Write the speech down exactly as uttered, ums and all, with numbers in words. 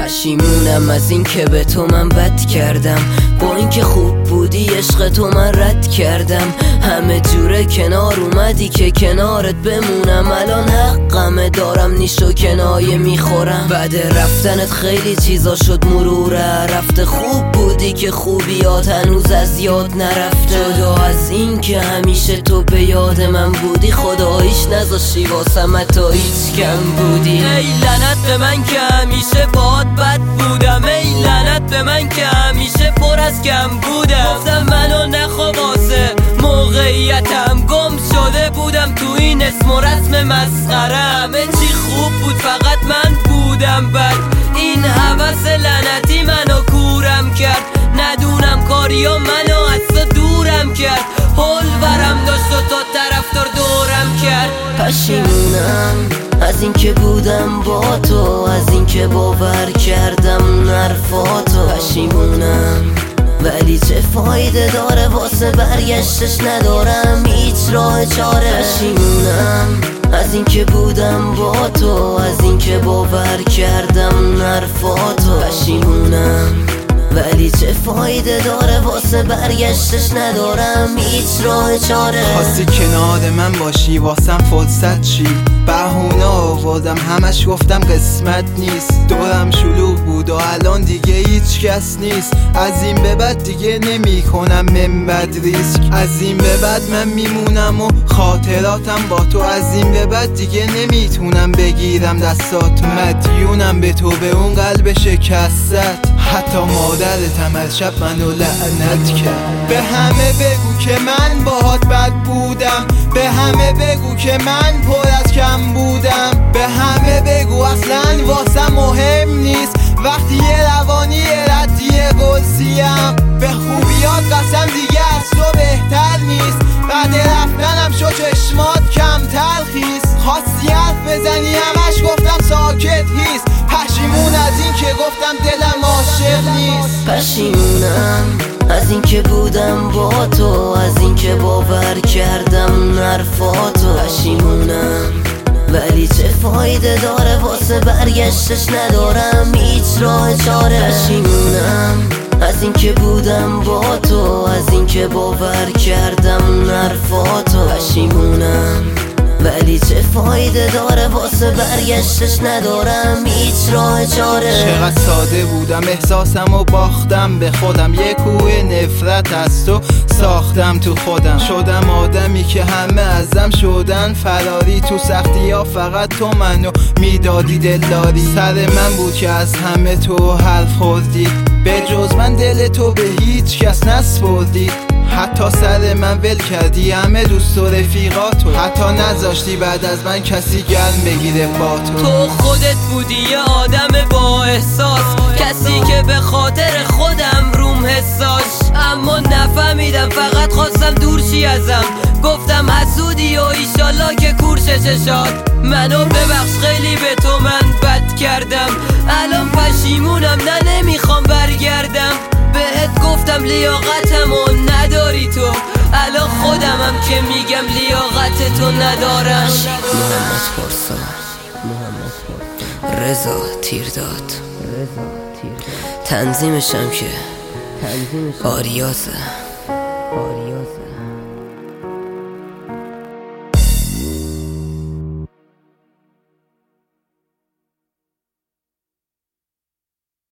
پشیمونم از این که به تو من بد کردم، با این که خوب بودی عشق تو من رد کردم. همه جوره کنار اومدی که کنارت بمونم، الان حقمه دارم نیش و کنایه میخورم. بعد رفتنت خیلی چیزا شد مروره، رفته خوب بودی که خوبیات هنوز از یاد نرفته. جدا از این که همیشه تو به یاد من بودی، خداییش نذاشتی واسم تا هیچ کم بودی. ای لعنت به من که همیشه باهات بد بودم، ای لعنت به من که همیشه پر از کم بودم. گفتم منو نخوا واسه موقعیتم، گم شده بودم تو این اسم و رسم مسخره. همه چی خوب بود فقط من بودم بد، این هوس لعنتی منو کورم کرد. ندونم کاریا منو از تو دورم کرد، حل برم داشت و تا طرفدار دورم کرد. پشیمونم از این که بودم با تو، از این که باور کردم اون حرفاتو. پشیمونم ولی چه فایده داره، واسه برگشتش ندارم هیچ راه چاره. پشیمونم از این که بودم با تو، از این که باور کردم اون حرفاتو. پشیمونم ولی چه فایده داره، واسه برگشتش ندارم هیچ راه چاره. خواستی کنار من باشی واسم فرصت چی، بهونه آوردم همش گفتم قسمت نیست. دورم شلوغ بود و الان دیگه هیچ کس نیست. از این به بعد دیگه نمی کنم من بد ریسک، از این به بعد من میمونم و خاطراتم با تو. از این به بعد دیگه نمیتونم بگیرم دستات، مدیونم به تو به اون قلب شکستت. حتی مادرتم از شب منو لعنت کرد. به همه بگو که من باهات بد بودم، به همه بگو که من پر از کم بودم، به همه بگو اصلا واسم مهم نیست وقتی یه روانی یه ردی گلسیم. به خوبیات قسم دیگه از تو بهتر نیست، بعد رفتنم شو چشمات کم تلخیست. خواستی حرف بزنی همش گفتم ساکت هیست، پشیمون از این که گفتم دلم عاشق نیست. پشیمونم از این که بودم با تو، از این که باور کردم اون حرفاتو. پشیمونم ولی چه فایده داره، واسه برگشتش ندارم هیچ راه چاره. پشیمونم از این که بودم با تو، از این که باور کردم اون حرفاتو. پشیمونم ولی چه فایده داره، واسه برگشتش ندارم هیچ راه چاره. چقدر ساده بودم احساسم و باختم به خودم، یه کوه نفرت از تو ساختم تو خودم. شدم آدمی که همه ازم شدن فراری، تو سختی ها فقط تو منو میدادی دلداری. سر من بود که از همه تو حرف خوردی، به جز من دل تو به هیچ کس نسپردی. حتی سر من ول کردی همه دوست و رفیقاتو، حتی نذاشتی بعد از من کسی گرم بگیره با تو. تو خودت بودی یه آدم با احساس، کسی که به خاطر خودم روم حساس. اما نفهمیدم فقط خواستم دور شی ازم، گفتم حسودی و ایشالله که کورش چشات. منو ببخش خیلی به تو من بد کردم، الان پشیمونم نه نمیخوام برگردم. بهت گفتم لیاقتم و نداری تو، الان خودمم که میگم لیاقت تو ندارم. محمد پارسا، رضا تیرداد، تنظیمشم که آریازه.